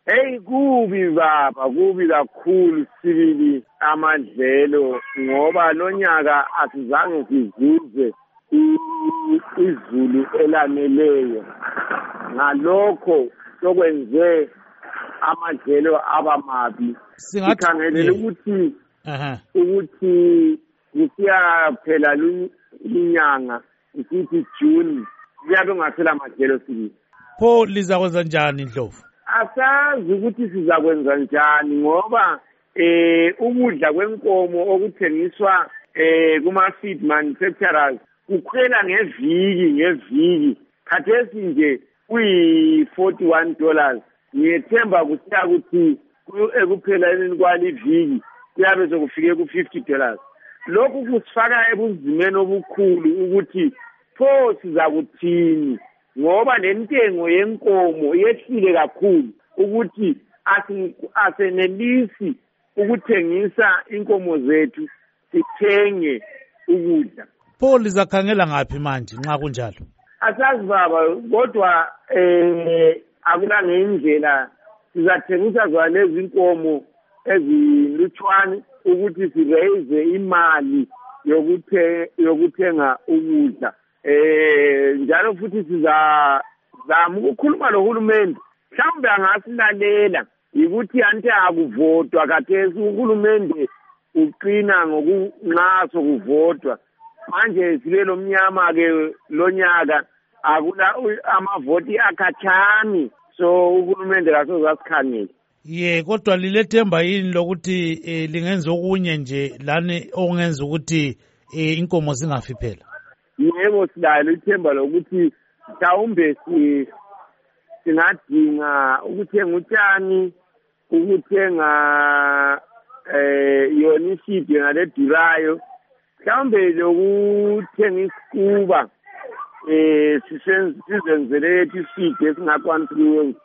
Hey, kubi baba, kubi kakhulu sibili amadlelo ngoba lonyaka asizange sizuze izulu elaneleyo. Ngalokho sokwenze amadlelo aba mabi. Sikhangelele ukuthi kusiyaphela inyanga isithi June kuyabe ngasela amadlelo sibili. Pho lizakwenza njani Ndlovu? Asazi ukuthi sizakwenza njani ngoba ukudla kwenkomo okuthengiswa kuma-feed manufacturers kukhwela ngeviki khathesi nje kuyi-$41. Ngiyethemba kusiya ukuthi ekupheleni kwaliviki kuyabe sokufike ku-$50. Lokhu kusifaka ebunzimeni obukhulu ukuthi pho sizakuthini ngoba lentengo yenkomo yehlile kakhulu ukuthi asenelisi ukuthengisa inkomo zethu sithenge ukudla. Pho lizakhangela ngaphi manje nxa kunjalo? Asazi baba, kodwa akula indlela sizathengisa zona lezi inkomo ezilutshwane ukuthi siraise imali yokuthenga ukudla. Njalo futhi sizazama ukukhuluma lohulumende mhlawumbe angasilalela yikuthi anti akuvotwa khathesi uhulumende uqina nxa sokuvotwa manje sibe lomnyama-ke lonyaka akula amavoti akhatshani so uhulumende kasoze asikhangele. Kodwa lilethemba yini lokuthi lingenza okunye nje lani okungenza ukuthi inkomo zingafi phela? Yebo, silalo ithemba lokuthi mhlawumbe singadinga ukuthenga utshani, ukuthenga yona ishidi ngale durayo, mhlawumbe lokuthenga isikuba sizenzele isidi esingakwanisiyo